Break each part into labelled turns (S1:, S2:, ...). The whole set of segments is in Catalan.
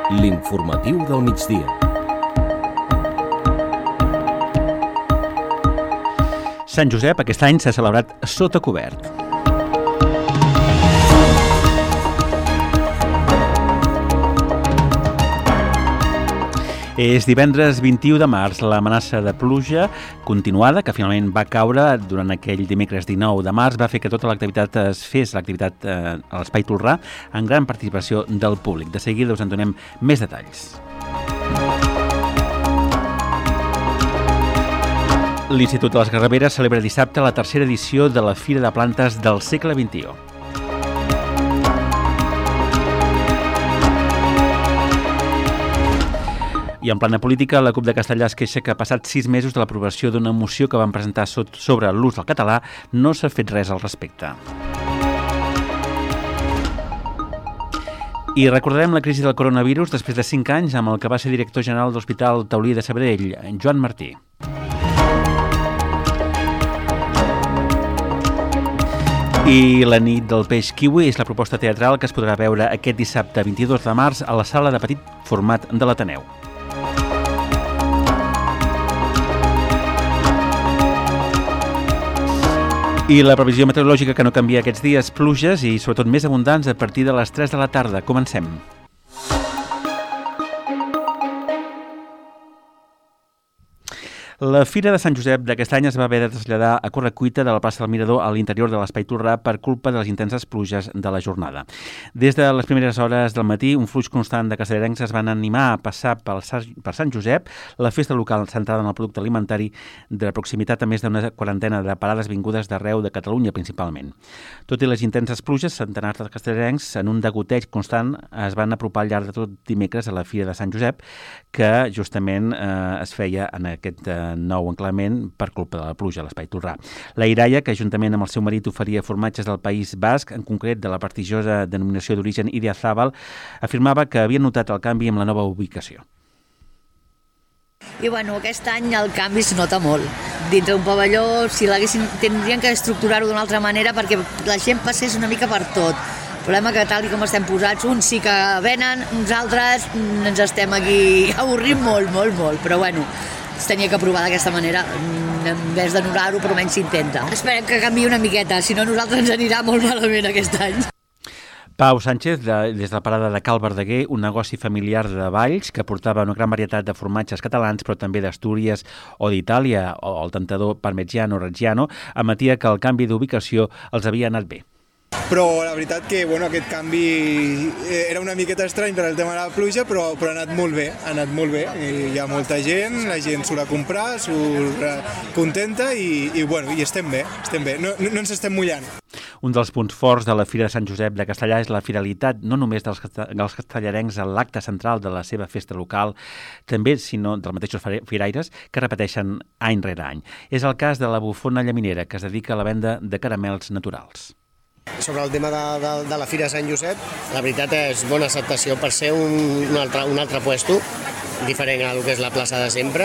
S1: L'informatiu del migdia.
S2: Sant Josep aquest any s'ha celebrat sota cobert. És divendres 21 de març, l'amenaça de pluja continuada, que finalment va caure durant aquell dimecres 19 de març, va fer que tota l'activitat es fes, l'activitat a l'Espai Tolrà, amb gran participació del públic. De seguida us en donem més detalls. L'Institut de les Garraveres celebra dissabte la tercera edició de la Fira de Plantes del segle XXI. I en plana política, la CUP de Castellar es queixa que passats 6 mesos de l'aprovació d'una moció que van presentar sobre l'ús del català no s'ha fet res al respecte. I recordarem la crisi del coronavirus després de 5 anys amb el que va ser director general de l'Hospital Taulí de Sabadell, Joan Martí. I la nit del peix kiwi és la proposta teatral que es podrà veure aquest dissabte 22 de març a la sala de petit format de l'Ateneu. I la previsió meteorològica que no canvia aquests dies, pluges i sobretot més abundants a partir de les 3 de la tarda. Comencem. La Fira de Sant Josep d'aquest any es va haver de traslladar a correcuita de la plaça del Mirador a l'interior de l'Espai Tolrà per culpa de les intenses pluges de la jornada. Des de les primeres hores del matí, un flux constant de castellarencs es van animar a passar per Sant Josep, la festa local centrada en el producte alimentari de proximitat a més d'una quarantena de parades vingudes d'arreu de Catalunya principalment. Tot i les intenses pluges, centenars de castellarencs en un degoteig constant es van apropar al llarg de tot dimecres a la Fira de Sant Josep, que justament es feia en aquest nou enclavament per culpa de la pluja a l'Espai Tolrà. La Iraia, que juntament amb el seu marit oferia formatges del País Basc, en concret de la prestigiosa denominació d'origen Idiazábal, afirmava que havia notat el canvi amb la nova ubicació.
S3: I aquest any el canvi es nota molt. Dintre un pavelló, si tindrien que estructurar-ho d'una altra manera perquè la gent passés una mica per tot. El problema que tal com estem posats, uns sí que venen, uns altres ens estem aquí avorrint molt, però es tenia que provar d'aquesta manera, en vez d'anul·lar-ho, però almenys s'intenta. Esperem que canviï una miqueta, si no nosaltres ens anirà molt malament aquest any.
S2: Pau Sánchez, des de la parada de Cal Verdaguer, un negoci familiar de Valls que portava una gran varietat de formatges catalans, però també d'Astúries o d'Itàlia, o el tentador parmigiano o reggiano, admetia que el canvi d'ubicació els havia anat bé.
S4: Però la veritat que aquest canvi era una miqueta estrany per el tema de la pluja, però ha anat molt bé, Hi ha molta gent, la gent surt a comprar, surt contenta i estem bé, no ens estem mullant.
S2: Un dels punts forts de la Fira de Sant Josep de Castellar és la fidelitat no només dels castellarencs a l'acte central de la seva festa local, també, sinó dels mateixos firaires que repeteixen any rere any. És el cas de la Bufona Llaminera, que es dedica a la venda de caramels naturals.
S5: Sobre el tema de la Fira de Sant Josep, la veritat és bona acceptació per ser un altre puesto, diferent al que és la plaça de sempre.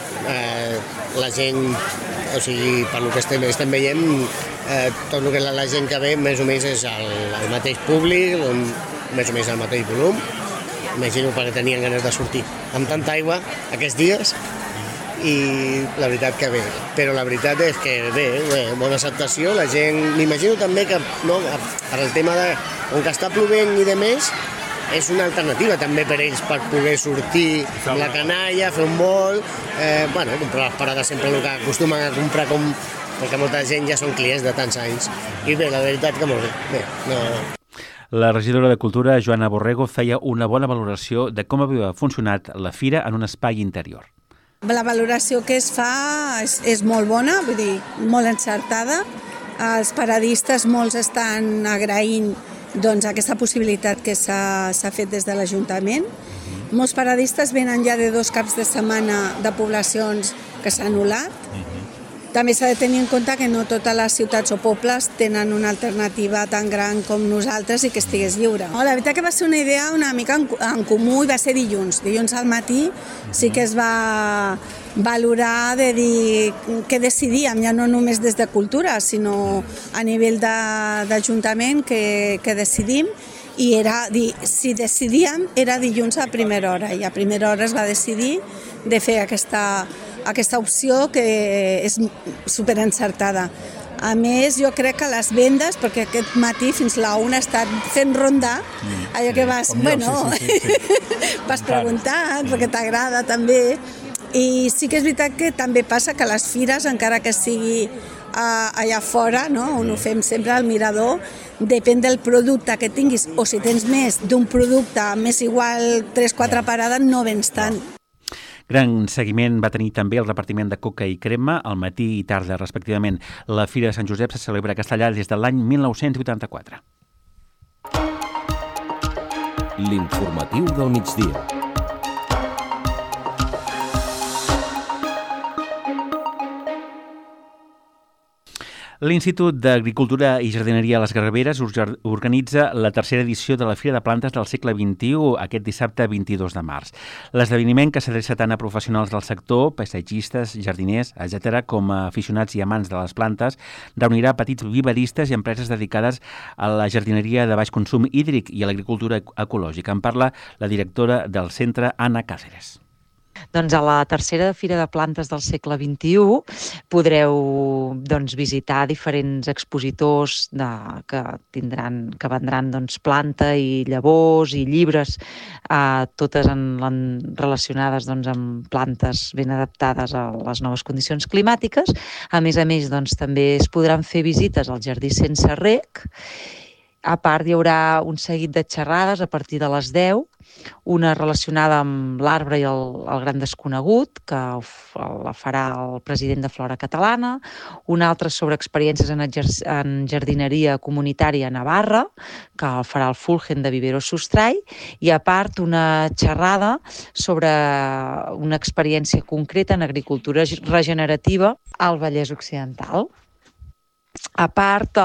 S5: La gent, per lo que estem veient, tot el que és la gent que ve més o menys és el mateix públic, més o menys el mateix volum. Imagino perquè tenien ganes de sortir amb tanta aigua aquests dies. I la veritat que bé, però la veritat és que bé, bona acceptació, la gent, m'imagino també que per el tema de, on que està plovent i de més, és una alternativa també per ells per poder sortir amb la canalla, fer un vol, comprar les parades sempre el que acostumen a comprar, perquè molta gent ja són clients de tants anys, i bé, la veritat que molt bé,
S2: La regidora de Cultura, Joana Borrego, feia una bona valoració de com havia funcionat la fira en un espai interior.
S6: La valoració que es fa és molt bona, vull dir, molt encertada. Els paradistes molts estan agraint aquesta possibilitat que s'ha fet des de l'Ajuntament. Molts paradistes venen ja de 2 caps de setmana de poblacions que s'han anul·lat. També s'ha de tenir en compte que no totes les ciutats o pobles tenen una alternativa tan gran com nosaltres i que estigués lliure. La veritat que va ser una idea una mica en comú i va ser dilluns al matí sí que es va valorar de dir què decidíem, ja no només des de cultura, sinó a nivell d'Ajuntament que decidim i si decidíem era dilluns a primera hora, i a primera hora es va decidir de fer aquesta opció que és superencertada. A més, jo crec que les vendes, perquè aquest matí fins la 1 he estat fent rondar, allò que vas, vas preguntant, perquè t'agrada també, i sí que és veritat que també passa que les fires, encara que sigui allà fora, on ho fem sempre al mirador, depèn del producte que tinguis, o si tens més d'un producte més igual 3-4 parades, no vens tant.
S2: Gran seguiment va tenir també el repartiment de coca i crema al matí i tarda, respectivament. La Fira de Sant Josep se celebra a Castellar des de l'any 1984.
S1: L'informatiu del migdia.
S2: L'Institut d'Agricultura i Jardineria a les Garraveres organitza la tercera edició de la Fira de Plantes del segle XXI aquest dissabte 22 de març. L'esdeveniment, que s'adreça tant a professionals del sector, paisatgistes, jardiners, etc., com a aficionats i amants de les plantes, reunirà petits viveristes i empreses dedicades a la jardineria de baix consum hídric i a l'agricultura ecològica. En parla la directora del centre, Anna Cáceres.
S7: Doncs a la tercera Fira de Plantes del segle XXI podreu visitar diferents expositors que vendran planta i llavors i llibres, totes relacionades amb plantes ben adaptades a les noves condicions climàtiques. A més, també es podran fer visites al Jardí Sense Rec. A part, hi haurà un seguit de xerrades a partir de les 10, una relacionada amb l'arbre i el gran desconegut, que la farà el president de Flora Catalana, una altra sobre experiències en jardineria comunitària a Navarra, que el farà el Fulgen de Vivero Sustrai, i a part una xerrada sobre una experiència concreta en agricultura regenerativa al Vallès Occidental. A part,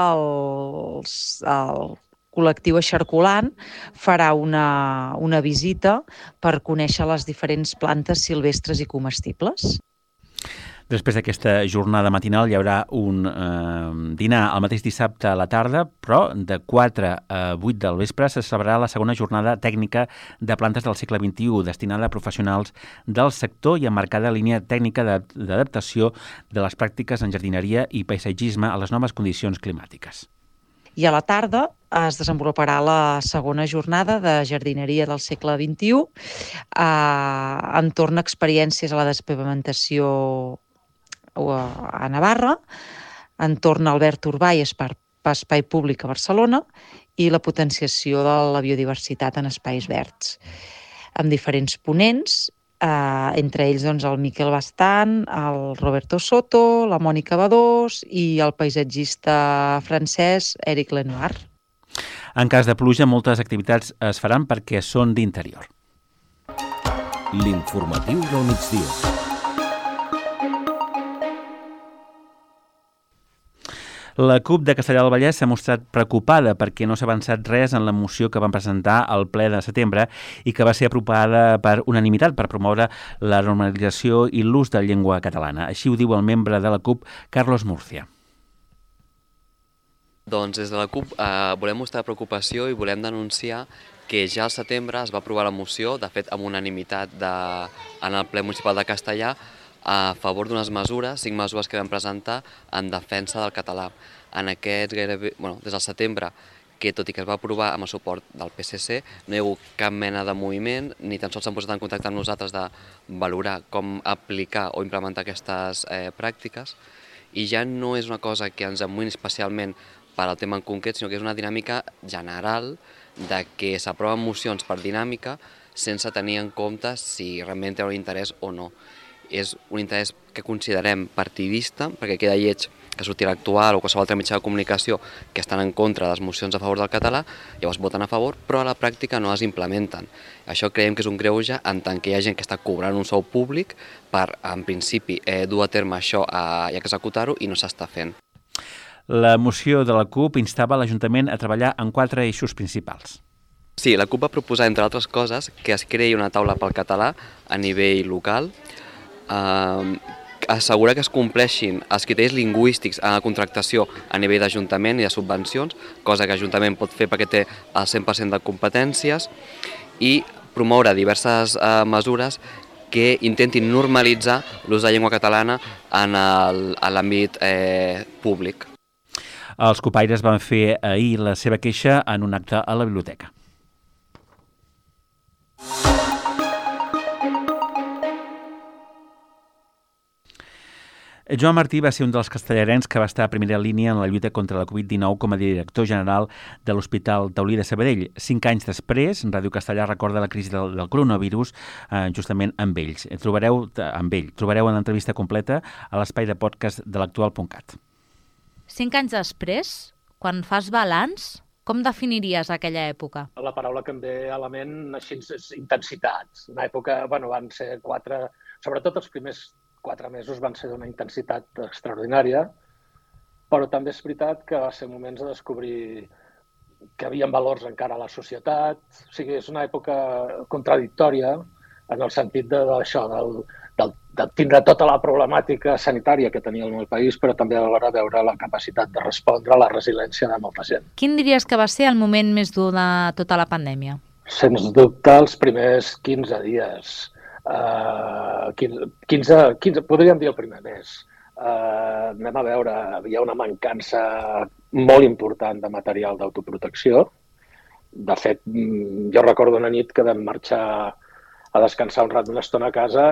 S7: el col·lectiu Eixarcolant farà una visita per conèixer les diferents plantes silvestres i comestibles.
S2: Després d'aquesta jornada matinal hi haurà un dinar el mateix dissabte a la tarda, però de 4 a 8 del vespre se celebrarà la segona jornada tècnica de plantes del segle XXI, destinada a professionals del sector i emmarcada línia tècnica d'adaptació de les pràctiques en jardineria i paisatgisme a les noves condicions climàtiques.
S7: I a la tarda es desenvoluparà la segona jornada de jardineria del segle XXI entorn a experiències a la despavimentació a Navarra, entorn a Albert Urbà i espai públic a Barcelona i la potenciació de la biodiversitat en espais verds, amb diferents ponents, entre ells el Miquel Bastant, el Roberto Soto, la Mònica Badós i el paisatgista francès Éric Lenoir.
S2: En cas de pluja, moltes activitats es faran perquè són d'interior.
S1: L'informatiu del migdia.
S2: La CUP de Castellar del Vallès s'ha mostrat preocupada perquè no s'ha avançat res en la moció que van presentar al ple de setembre i que va ser aprovada per unanimitat per promoure la normalització i l'ús de la llengua catalana. Així ho diu el membre de la CUP, Carlos Murcia.
S8: Doncs des de la CUP volem mostrar preocupació i volem denunciar que ja al setembre es va aprovar la moció, de fet amb unanimitat en el ple municipal de Castellar, a favor d'unes mesures, 5 mesures que vam presentar en defensa del català. En aquests des del setembre, que tot i que es va aprovar amb el suport del PSC, no hi ha hagut cap mena de moviment, ni tan sols s'han posat en contacte amb nosaltres de valorar com aplicar o implementar aquestes pràctiques, i ja no és una cosa que ens amoïni especialment per al tema en concret, sinó que és una dinàmica general de que s'aproven mocions per dinàmica sense tenir en compte si realment té un interès o no. És un interès que considerem partidista, perquè queda lleig que surti l'actual o qualsevol altre mitjà de comunicació que estan en contra de les mocions a favor del català, llavors voten a favor, però a la pràctica no les implementen. Això creiem que és un greuge en tant que hi ha gent que està cobrant un sou públic per, en principi, dur a terme això i executar-ho i no s'està fent.
S2: La moció de la CUP instava l'Ajuntament a treballar en 4 eixos principals.
S8: Sí, la CUP va proposar, entre altres coses, que es creï una taula pel català a nivell local, assegurar que es compleixin els criteris lingüístics en la contractació a nivell d'Ajuntament i de subvencions, cosa que l'Ajuntament pot fer perquè té el 100% de competències, i promoure diverses mesures que intentin normalitzar l'ús de la llengua catalana en l'àmbit públic.
S2: Els copaires van fer ahir la seva queixa en un acte a la biblioteca. Joan Martí va ser un dels castellarencs que va estar a primera línia en la lluita contra la Covid-19 com a director general de l'Hospital Taulí de Sabadell. 5 anys després, Ràdio Castellà recorda la crisi del coronavirus justament amb ells. Trobareu en l'entrevista completa a l'espai de podcast de l'actual.cat.
S9: 5 anys després, quan fas balanç, com definiries aquella època?
S10: La paraula que em ve a la ment així és intensitat. Una època, van ser 4, sobretot els primers 4 mesos van ser d'una intensitat extraordinària, però també és veritat que va ser moments de descobrir que hi havia valors encara a la societat. O sigui, és una època contradictòria en el sentit d'això, de tindre tota la problemàtica sanitària que tenia el meu país, però també alhora veure la capacitat de respondre a la resiliència de molta gent.
S9: Quin diries que va ser el moment més dur de tota la pandèmia?
S10: Sens dubte, els primers 15 dies. 15, podríem dir el primer mes. Anem a veure, hi ha una mancança molt important de material d'autoprotecció. De fet, jo recordo una nit que vam marxar a descansar una estona a casa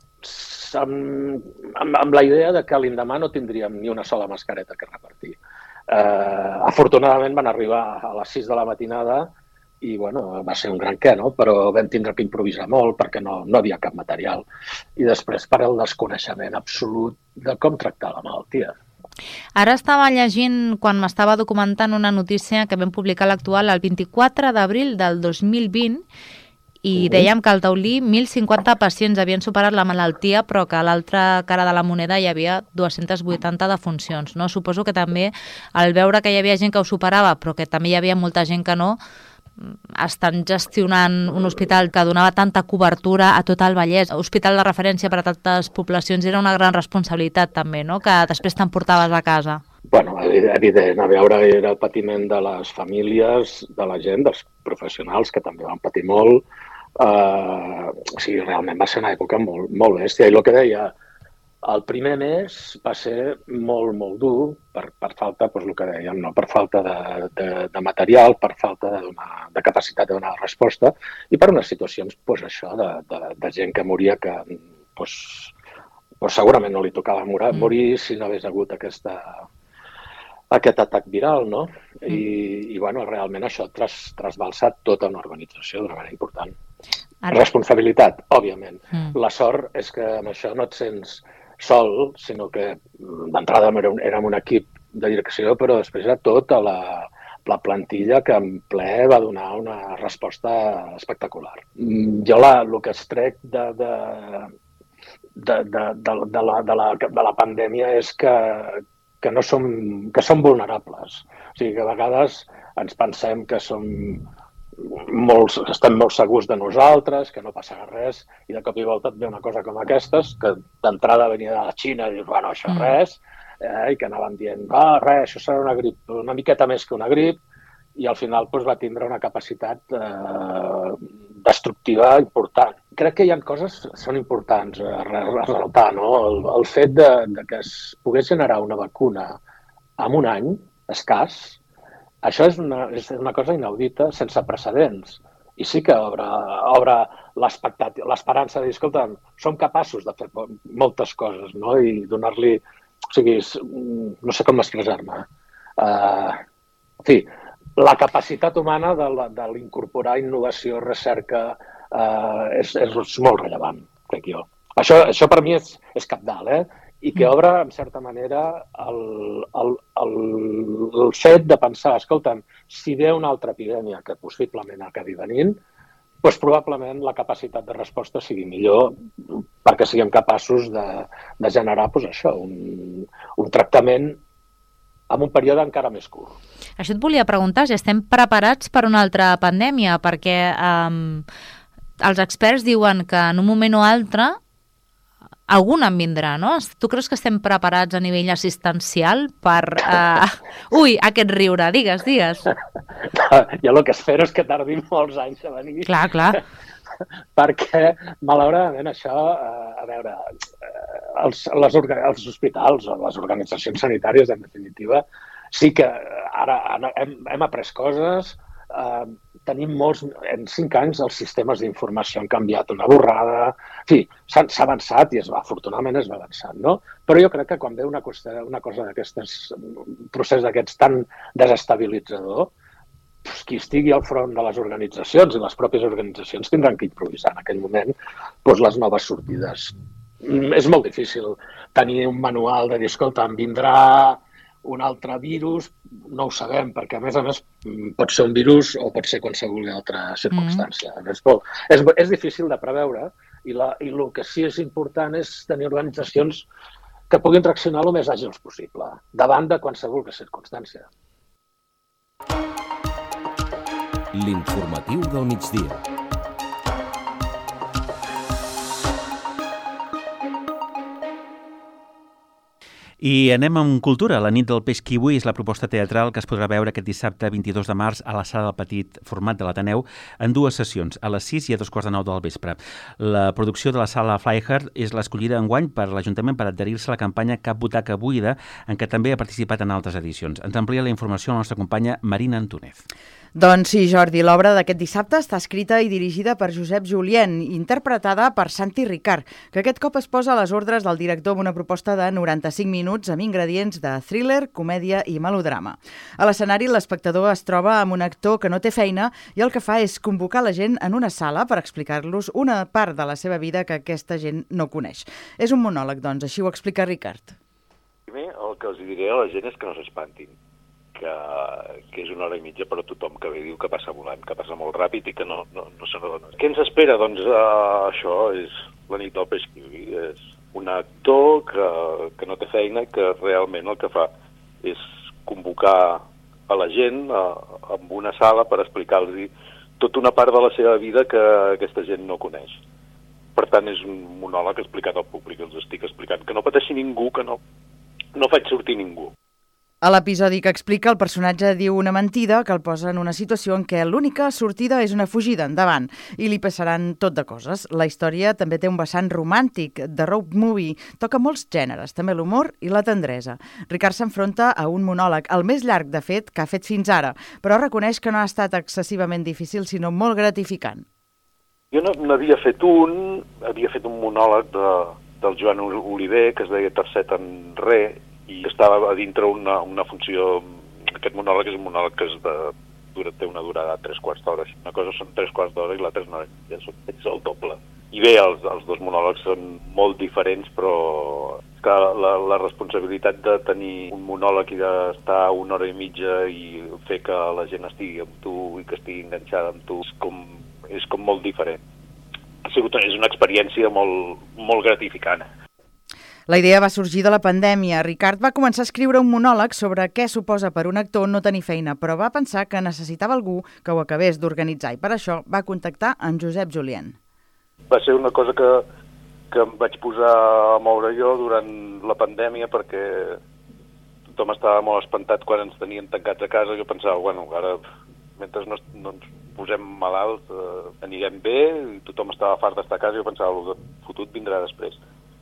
S10: amb la idea de que l'endemà no tindríem ni una sola mascareta que repartir. Afortunadament van arribar a les 6 de la matinada i va ser un gran què, no? Però vam tindre que improvisar molt perquè no havia cap material. I després per el desconeixement absolut de com tractar la malaltia.
S9: Ara estava llegint, quan m'estava documentant, una notícia que vam publicar a l'Actual el 24 d'abril del 2020 i dèiem que al Taulí 1.050 pacients havien superat la malaltia, però que a l'altra cara de la moneda hi havia 280 defuncions. No? Suposo que també, al veure que hi havia gent que ho superava, però que també hi havia molta gent que no, estan gestionant un hospital que donava tanta cobertura a tot el Vallès, hospital de referència per a tantes poblacions, era una gran responsabilitat també, no? Que després t'emportaves a casa.
S10: Evident, a veure, era el patiment de les famílies, de la gent, dels professionals, que també van patir molt. Realment va ser una època molt bèstia. I el que deia, el primer mes va ser molt, molt dur per falta, el que dèiem, no? Per falta de material, per falta de capacitat de donar resposta i per unes situacions, això, de gent que moria que segurament no li tocava morir si no hagués hagut aquest atac viral, no? I realment això ha trasbalsat tota una organització d'una manera important. Responsabilitat, òbviament. La sort és que amb això no et sents sol, sinó que d'entrada érem un equip de direcció, però després era tota la plantilla que en ple va donar una resposta espectacular. Jo el que es trec de la pandèmia és que som vulnerables. O sigui, que a vegades ens pensem que estem molt segurs de nosaltres, que no passarà res, i de cop i volta et ve una cosa com aquestes, que d'entrada venia de la Xina i dius, això res, i que anaven dient, res, això serà una grip, una miqueta més que una grip, i al final va tindre una capacitat destructiva important. Crec que hi ha coses que són importants a ressaltar, no? El fet que es pogués generar una vacuna en un any escàs, això és una cosa inaudita, sense precedents. I sí que obre l'esperança de dir, escolta, som capaços de fer moltes coses, no? I donar-li... O sigui, no sé com expressar-me. En fi, la capacitat humana de l'incorporar innovació, recerca, és molt rellevant, crec jo. Això per mi és cabdal, i que obre, en certa manera, el fet de pensar, escolta'm, si ve una altra epidèmia que possiblement acabi venint, doncs probablement la capacitat de resposta sigui millor perquè siguem capaços de generar un tractament en un període encara més curt.
S9: Això et volia preguntar, si estem preparats per una altra pandèmia, perquè els experts diuen que en un moment o altre algun en vindrà, no? Tu creus que estem preparats a nivell assistencial per... Ui, aquest riure, digues.
S10: Jo el que espero és que tardi molts anys a venir.
S9: Clar.
S10: Perquè, malauradament, això, a veure, els hospitals o les organitzacions sanitàries, en definitiva, sí que ara hem après coses, tenim en 5 anys els sistemes d'informació han canviat una borrada, en fi, s'ha avançat i afortunadament es va avançant, no? Però jo crec que quan ve una cosa d'aquestes, un procés d'aquests tan desestabilitzador, qui estigui al front de les organitzacions i les pròpies organitzacions tindran que improvisar en aquell moment les noves sortides. És molt difícil tenir un manual de dir, escolta, em vindrà un altre virus, no ho sabem, perquè a més pot ser un virus o pot ser qualsevol altra circumstància. És difícil de preveure i el que sí és important és tenir organitzacions que puguin reaccionar el més àgils possible davant de qualsevol circumstància.
S1: L'informatiu del migdia.
S2: I anem amb cultura. La nit del peix kiwi és la proposta teatral que es podrà veure aquest dissabte 22 de març a la Sala del Petit Format de l'Ateneu en 2 sessions, a les 6 i a 2:15 del vespre. La producció de la Sala Flyhard és l'escollida enguany per l'Ajuntament per adherir-se a la campanya Cap butaca buida, en què també ha participat en altres edicions. Ens amplia la informació la nostra companya Marina Antúnez.
S11: Doncs sí, Jordi, l'obra d'aquest dissabte està escrita i dirigida per Josep Julien, interpretada per Santi Ricard, que aquest cop es posa a les ordres del director amb una proposta de 95 minuts amb ingredients de thriller, comèdia i melodrama. A l'escenari, l'espectador es troba amb un actor que no té feina i el que fa és convocar la gent en una sala per explicar-los una part de la seva vida que aquesta gent no coneix. És un monòleg, doncs, així ho explica Ricard.
S12: Primer, el que els diré a la gent és que no s'espantin, que és 1 hora i mitja, però tothom que ve diu que passa volant, que passa molt ràpid i que no se n'adona. Què ens espera? Doncs això és la nit del peix kiwi. És un actor que no té feina i que realment el que fa és convocar a la gent en una sala per explicar-los tota una part de la seva vida que aquesta gent no coneix. Per tant, és un monòleg explicat al públic. Els estic explicant que no pateixi ningú, que no faig sortir ningú.
S11: A l'episodi que explica, el personatge diu una mentida que el posa en una situació en què l'única sortida és una fugida endavant i li passaran tot de coses. La història també té un vessant romàntic, de road movie, toca molts gèneres, també l'humor i la tendresa. Ricard s'enfronta a un monòleg, el més llarg, de fet, que ha fet fins ara, però reconeix que no ha estat excessivament difícil, sinó molt gratificant.
S12: Jo n'havia fet un monòleg del Joan Oliver, que es deia Tercet en Re, i estava a dintre una funció. Aquest monòleg és un monòleg que té una durada de 3/4 d'hora. Una cosa són 3/4 d'hora i l'altra és el doble. I bé, els 2 monòlegs són molt diferents, però que la responsabilitat de tenir un monòleg i d'estar 1 hora i mitja i fer que la gent estigui amb tu i que estigui enganxada amb tu és com molt diferent. És una experiència molt gratificant.
S11: La idea va sorgir de la pandèmia. Ricard va començar a escriure un monòleg sobre què suposa per un actor no tenir feina, però va pensar que necessitava algú que ho acabés d'organitzar i per això va contactar amb Josep Julien.
S12: Va ser una cosa que em vaig posar a moure jo durant la pandèmia perquè tothom estava molt espantat quan ens tenien tancats a casa. Jo pensava, ara mentre no ens posem malalts anirem bé i tothom estava fart d'estar a casa i jo pensava, el fotut vindrà després.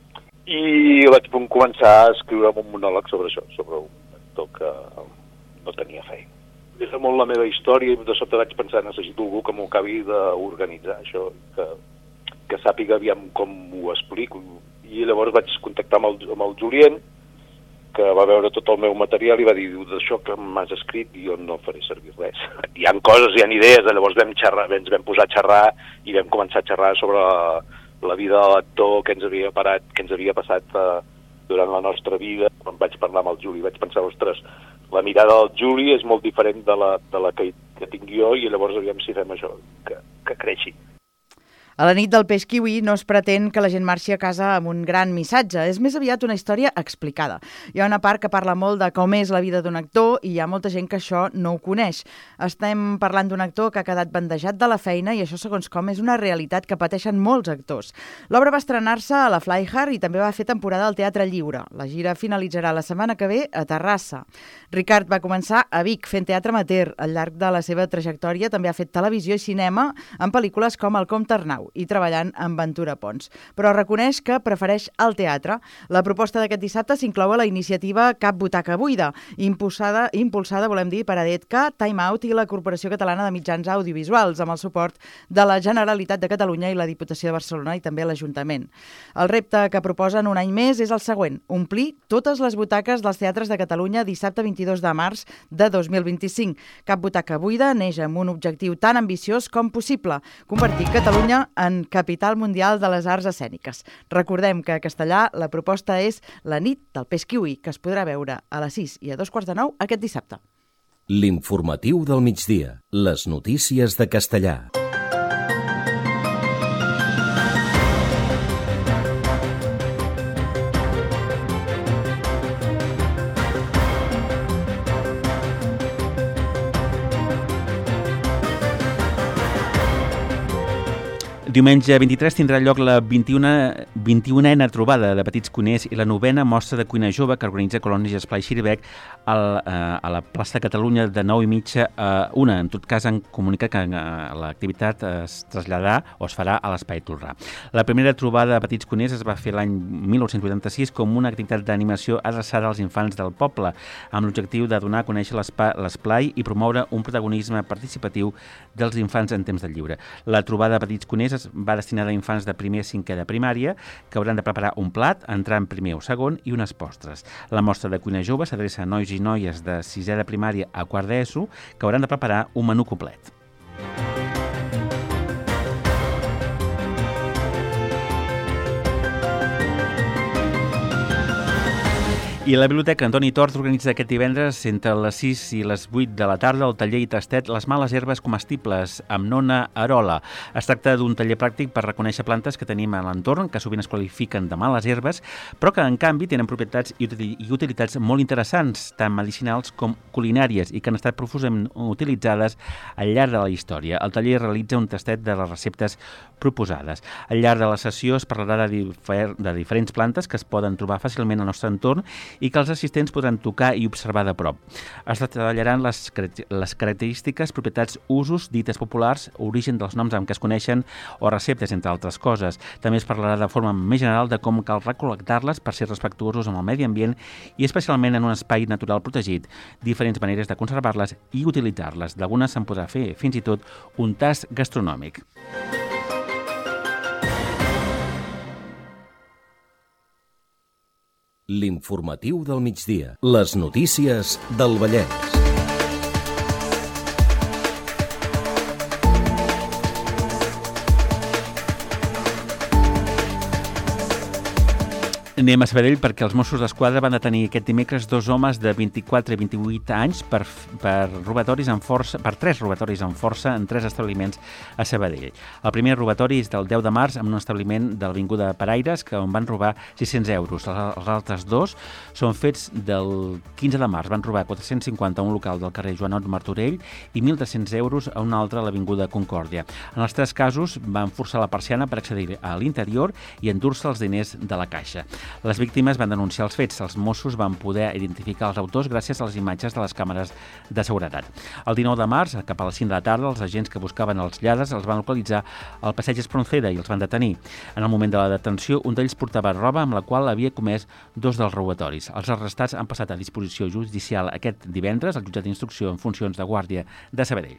S12: I vaig començar a escriure un monòleg sobre això, sobre un actor que no tenia feina. És molt la meva història i de sobte vaig pensar, necessito algú que m'ho acabi d'organitzar, això, que sàpiga aviam com ho explico. I llavors vaig contactar amb el Julien, que va veure tot el meu material i va dir, d'això que m'has escrit jo no faré servir res. Hi ha coses, hi ha idees, llavors ens vam posar a xerrar i vam començar a xerrar sobre la vida de l'actor, què ens havia passat durant la nostra vida. Quan vaig parlar amb el Juli vaig pensar, ostres, la mirada del Juli és molt diferent de la que tinc jo i llavors aviam si fem això, que creixi.
S11: A la nit del peix kiwi no es pretén que la gent marxi a casa amb un gran missatge. És més aviat una història explicada. Hi ha una part que parla molt de com és la vida d'un actor i hi ha molta gent que això no ho coneix. Estem parlant d'un actor que ha quedat bandejat de la feina i això, segons com, és una realitat que pateixen molts actors. L'obra va estrenar-se a la Flyhard i també va fer temporada al Teatre Lliure. La gira finalitzarà la setmana que ve a Terrassa. Ricard va començar a Vic fent teatre amateur. Al llarg de la seva trajectòria també ha fet televisió i cinema en pel·lícules com El Comte Arnau i treballant amb Ventura Pons. Però reconeix que prefereix el teatre. La proposta d'aquest dissabte s'inclou a la iniciativa Cap butaca buida, impulsada, volem dir, per ADETCA, Time Out i la Corporació Catalana de Mitjans Audiovisuals, amb el suport de la Generalitat de Catalunya i la Diputació de Barcelona i també l'Ajuntament. El repte que proposen un any més és el següent: omplir totes les butaques dels teatres de Catalunya dissabte 22 de març de 2025. Cap butaca buida neix amb un objectiu tan ambiciós com possible: convertir Catalunya en capital mundial de les arts escèniques. Recordem que a Castellà la proposta és La nit del peix kiwi, que es podrà veure a les 6 i a 2:45 aquest dissabte.
S1: L'informatiu del migdia. Les notícies de Castellà.
S2: Diumenge 23 tindrà lloc la 21a trobada de petits cuiners i la 9a mostra de cuina jove que organitza Colònies Esplai Xirivec a la plaça de Catalunya de 9:30 a 1. En tot cas, han comunicat que l'activitat es traslladarà o es farà a l'Espai Tolrà. La primera trobada de petits cuiners es va fer l'any 1986 com una activitat d'animació adreçada als infants del poble, amb l'objectiu de donar a conèixer l'esplai i promoure un protagonisme participatiu dels infants en temps de lliure. La trobada de petits cuiners va destinada a infants de primer a 5è de primària que hauran de preparar un plat, entrar en primer o segon i unes postres. La mostra de cuina jove s'adreça a nois i noies de 6è de primària a 4 d'ESO que hauran de preparar un menú complet. I la Biblioteca Antoni Tort organitza aquest divendres entre les 6 i les 8 de la tarda el taller i tastet Les males herbes comestibles amb Nona Arola. Es tracta d'un taller pràctic per reconèixer plantes que tenim a l'entorn, que sovint es qualifiquen de males herbes, però que en canvi tenen propietats i utilitats molt interessants, tant medicinals com culinàries, i que han estat profusament utilitzades al llarg de la història. El taller realitza un tastet de les receptes proposades. Al llarg de la sessió es parlarà de diferents plantes que es poden trobar fàcilment al nostre entorn i que els assistents podran tocar i observar de prop. Es detallaran les característiques, propietats, usos, dites populars, origen dels noms amb què es coneixen o receptes, entre altres coses. També es parlarà de forma més general de com cal recol·lectar-les per ser respectuosos amb el medi ambient i especialment en un espai natural protegit, diferents maneres de conservar-les i utilitzar-les. D'algunes se'n podrà fer fins i tot un tast gastronòmic.
S1: L'informatiu del migdia. Les notícies del Vallès.
S2: Anem a Sabadell perquè els Mossos d'Esquadra van detenir aquest dimecres 2 homes de 24 i 28 anys per 3 robatoris amb força en 3 establiments a Sabadell. El primer robatori és del 10 de març en un establiment de l'Avinguda Paraires on van robar 600 euros. Els altres 2 són fets del 15 de març. Van robar 450 a un local del carrer Joanot Martorell i 1.300 euros a un altre a l'Avinguda Concòrdia. En els 3 casos van forçar la persiana per accedir a l'interior i endur-se els diners de la caixa. Les víctimes van denunciar els fets. Els Mossos van poder identificar els autors gràcies a les imatges de les càmeres de seguretat. El 19 de març, cap a les 5 de la tarda, els agents que buscaven els lladres els van localitzar al passeig Espronceda i els van detenir. En el moment de la detenció, un d'ells portava roba amb la qual havia comès 2 dels robatoris. Els arrestats han passat a disposició judicial aquest divendres al jutjat d'instrucció en funcions de guàrdia de Sabadell.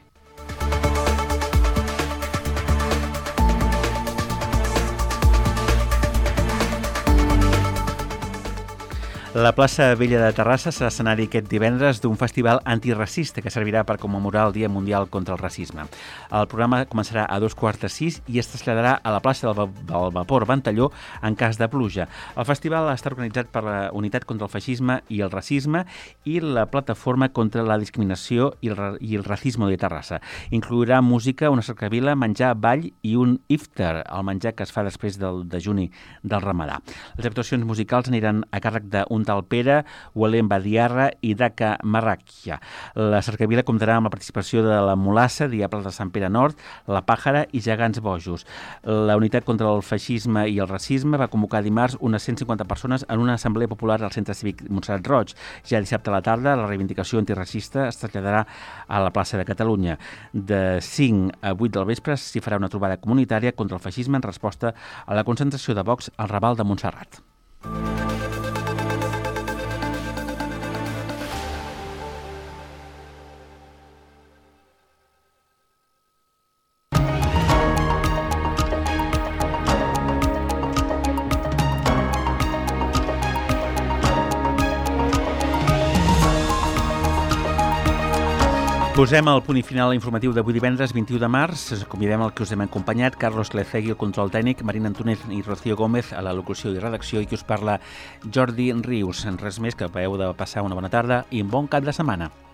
S2: La plaça Vella de Terrassa serà escenari aquest divendres d'un festival antiracista que servirà per commemorar el Dia Mundial contra el Racisme. El programa començarà a 5:45 i es traslladarà a la plaça del Vapor Ventalló en cas de pluja. El festival està organitzat per la Unitat contra el Feixisme i el Racisme i la Plataforma contra la Discriminació i el Racisme de Terrassa. Inclourà música, una cercavila, menjar, ball i un iftar, el menjar que es fa després del dejuni del Ramadà. Les actuacions musicals aniran a càrrec d'un tal Pere, Walem Badiarra i Daka Marrakja. La cercavila comptarà amb la participació de la Mulassa, Diables de Sant Pere Nord, la Pàjara i Gegants Bojos. La Unitat contra el Feixisme i el Racisme va convocar dimarts unes 150 persones en una assemblea popular al Centre Cívic Montserrat Roig. Ja dissabte a la tarda, la reivindicació antiracista es traslladarà a la plaça de Catalunya. De 5 a 8 del vespre s'hi farà una trobada comunitària contra el feixisme en resposta a la concentració de Vox al Raval de Montserrat. Posem el punt i final informatiu d'avui divendres 21 de març. Convidem el que us hem acompanyat, Carlos Lecegui, el control tècnic, Marina Antúnez i Rocío Gómez a la locució i redacció i qui us parla Jordi Rius. Res més, que heu de passar una bona tarda i un bon cap de setmana.